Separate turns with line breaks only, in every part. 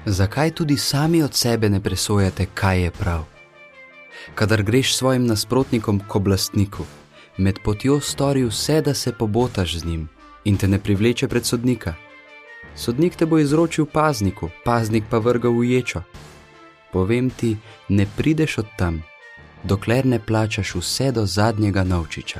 Zakaj tudi sami od sebe ne presojate, kaj je prav? Kadar greš svojim nasprotnikom k oblastniku, med potjo stori vse, da se pobotaš z njim in te ne privleče pred sodnika. Sodnik te bo izročil pazniku, paznik pa vrgal v ječo. Povem ti, ne prideš od tam, dokler ne plačaš vse do zadnjega novčiča.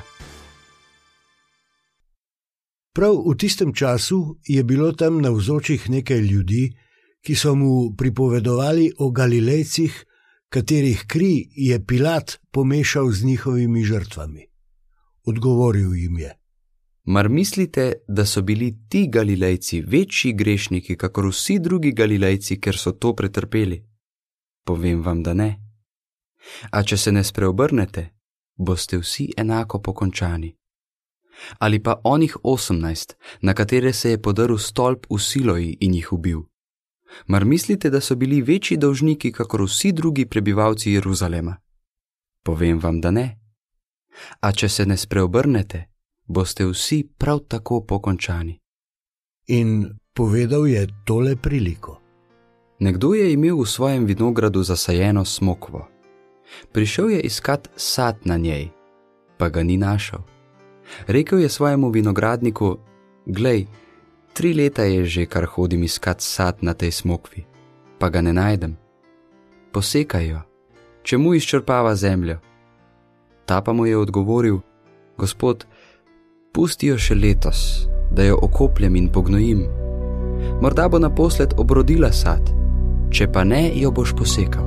Prav v tistem času je bilo tam navzočih nekaj ljudi, ki so mu pripovedovali o Galilejcih, katerih kri je Pilat pomešal z njihovimi žrtvami. Odgovoril jim je:
Mar mislite, da so bili ti Galilejci večji grešniki, kakor vsi drugi Galilejci, ker so to pretrpeli? Povem vam, da ne. A če se ne spreobrnete, boste vsi enako pokončani. Ali pa onih 18, na katere se je podrl stolp v Siloji in jih ubil. Mar mislite, da so bili večji dolžniki, kakor vsi drugi prebivalci Jeruzalema? Povem vam, da ne. A če se ne spreobrnete, boste vsi prav tako pokončani.
In povedal je tole priliko.
Nekdo je imel v svojem vinogradu zasajeno smokvo. Prišel je iskat sad na njej, pa ga ni našel. Rekel je svojemu vinogradniku: Glej, 3 leta je že, kar hodim iskat sad na tej smokvi, pa ga ne najdem. Posekaj jo, čemu izčrpava zemljo? Ta pa mu je odgovoril: Gospod, pusti jo še letos, da jo okopljem in pognojim. Morda bo naposled obrodila sad, če pa ne, jo boš posekal.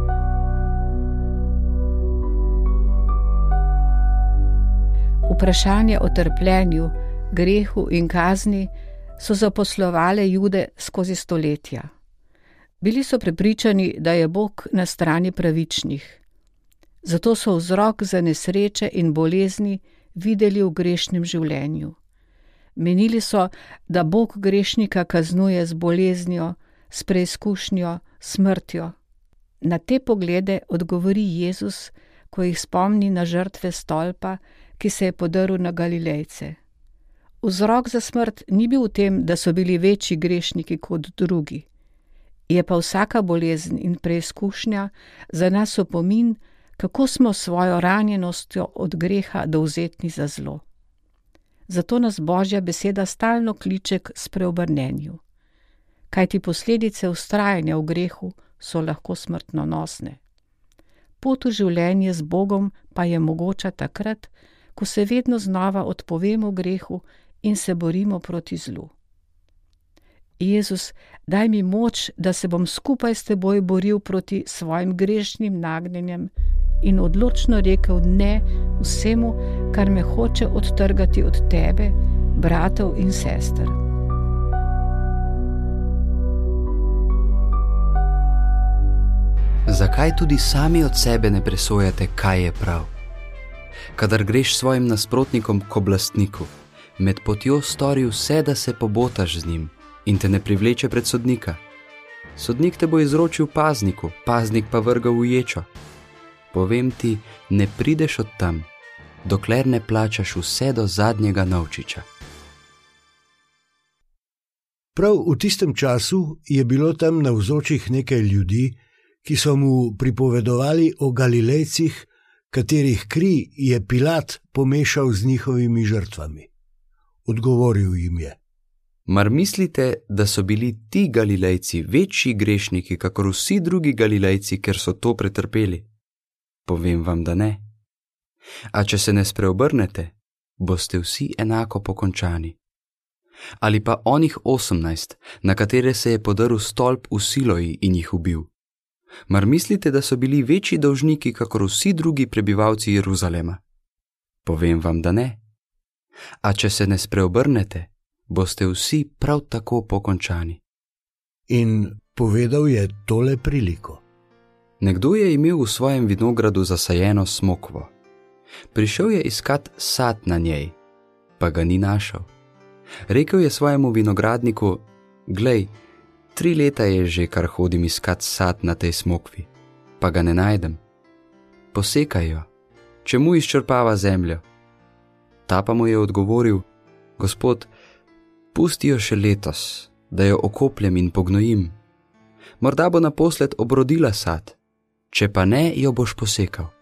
Vprašanje o trpljenju, grehu in kazni so zaposlovale Jude skozi stoletja. Bili so prepričani, da je Bog na strani pravičnih. Zato so vzrok za nesreče in bolezni videli v grešnem življenju. Menili so, da Bog grešnika kaznuje z boleznijo, s preizkušnjo, smrtjo. Na te poglede odgovori Jezus, ko jih spomni na žrtve stolpa, ki se je podrl na Galilejce. Vzrok za smrt ni bil v tem, da so bili večji grešniki kot drugi. Je pa vsaka bolezen in preizkušnja za nas opomin, kako smo svojo ranjenostjo od greha dovzetni za zlo. Zato nas Božja beseda stalno kliče k spreobrnenju. Kajti posledice vztrajanja v grehu so lahko smrtnonosne. Pot v življenje z Bogom pa je mogoča takrat, ko se vedno znova odpovemo grehu in se borimo proti zlu. Jezus, daj mi moč, da se bom skupaj s teboj boril proti svojim grešnim nagnjenjem in odločno rekel ne vsemu, kar me hoče odtrgati od tebe, bratov in sester.
Zakaj tudi sami od sebe ne presojate, kaj je prav? Kadar greš svojim nasprotnikom k oblastniku, med potjo stori vse, da se pobotaš z njim in te ne privleče pred sodnika. Sodnik te bo izročil pazniku, paznik pa vrgal v ječo. Povem ti, ne prideš od tam, dokler ne plačaš vse do zadnjega novčiča.
Prav v tistem času je bilo tam navzočih nekaj ljudi, ki so mu pripovedovali o Galilejcih, katerih kri je Pilat pomešal z njihovimi žrtvami. Odgovoril jim je:
Mar mislite, da so bili ti Galilejci večji grešniki, kakor vsi drugi Galilejci, ker so to pretrpeli? Povem vam, da ne. A če se ne spreobrnete, boste vsi enako pokončani. Ali pa onih 18, na katere se je podrl stolp v Siloji in jih ubil. Mar mislite, da so bili večji dolžniki, kakor vsi drugi prebivalci Jeruzalema? Povem vam, da ne. A če se ne spreobrnete, boste vsi prav tako pokončani.
In povedal je tole priliko.
Nekdo je imel v svojem vinogradu zasajeno smokvo. Prišel je iskat sad na njej, pa ga ni našel. Rekel je svojemu vinogradniku: Glej, 3 leta je že, kar hodim iskat sad na tej smokvi, pa ga ne najdem. Posekaj jo, čemu izčrpava zemljo? Ta pa mu je odgovoril: Gospod, pusti jo še letos, da jo okopljem in pognojim. Morda bo naposled obrodila sad, če pa ne, jo boš posekal.